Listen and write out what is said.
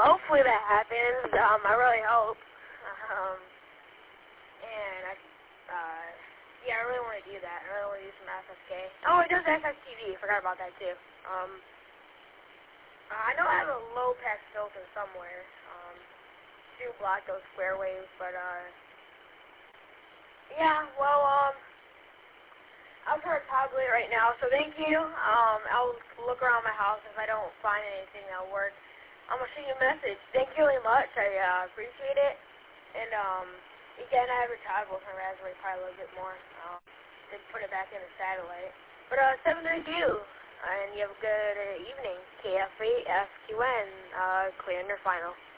hopefully that happens. I really hope. And yeah, I really want to do that. I really want to do some FFK. Oh, it does FFTV. Forgot about that too. I know I have a low pass filter somewhere to block those square waves, but yeah. Well, I'll try to toggle it right now. So thank you. I'll look around my house if I don't find anything that'll work. I'm gonna send you a message. Thank you really much. I appreciate it. And again, I have a toggle with my Raspberry Pi a little bit more. To put it back in the satellite. But 7 thank you. And you have a good evening. KF8FQN, clear in your final.